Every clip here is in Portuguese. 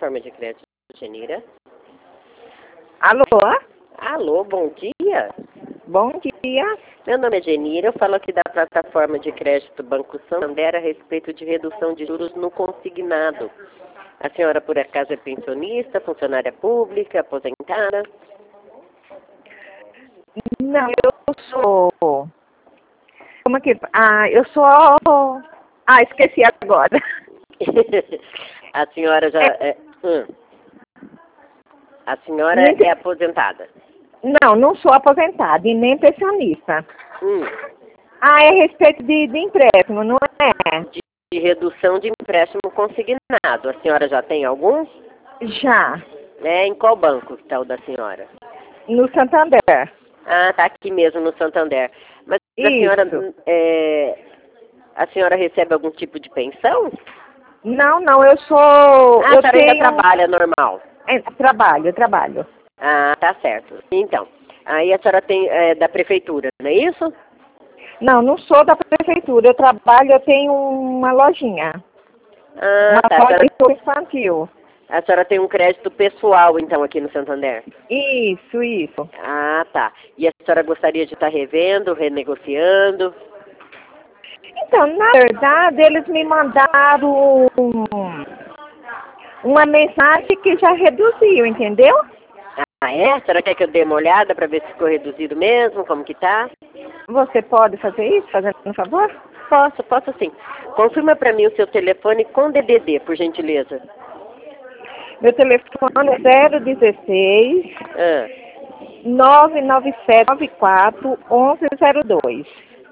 plataforma de crédito, Genira. Alô? Alô, bom dia. Bom dia. Meu nome é Genira, eu falo aqui da plataforma de crédito Banco Santander a respeito de redução de juros no consignado. A senhora, por acaso, é pensionista, funcionária pública, aposentada? Não, eu sou... Como é que... eu sou... esqueci agora. A senhora já... A senhora é aposentada? Não sou aposentada e nem pensionista. Hum. É a respeito de empréstimo, não é? De redução de empréstimo consignado. A senhora já tem algum? Já. Em qual banco está o da senhora? No Santander. Tá aqui mesmo no Santander. Mas a senhora recebe algum tipo de pensão? Não, eu sou... A senhora ainda trabalha normal? Trabalho. Tá certo. Então, aí a senhora tem da prefeitura, não é isso? Não sou da prefeitura. Eu tenho uma lojinha. Uma loja infantil. A senhora tem um crédito pessoal, então, aqui no Santander? Isso. Tá. E a senhora gostaria de estar revendo, renegociando? Então, na verdade, eles me mandaram uma mensagem que já reduziu, entendeu? É? A senhora quer que eu dê uma olhada para ver se ficou reduzido mesmo? Como que tá? Você pode fazer isso, fazendo um favor? Posso sim. Confirma para mim o seu telefone com DDD, por gentileza. Meu telefone é 016 99794 1102.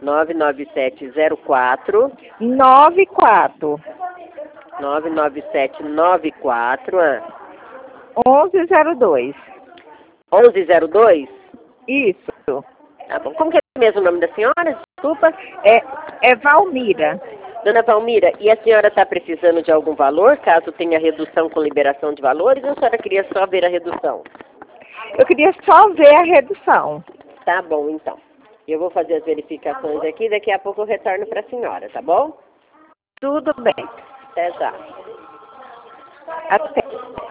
99704 94 99794 1102. 1102? Isso. Tá bom. Como que é mesmo o nome da senhora? Desculpa. É Valmira. Dona Valmira, e a senhora está precisando de algum valor, caso tenha redução com liberação de valores, ou a senhora queria só ver a redução? Eu queria só ver a redução. Tá bom, então. Eu vou fazer as verificações aqui, daqui a pouco eu retorno para a senhora, tá bom? Tudo bem. Até já. Até.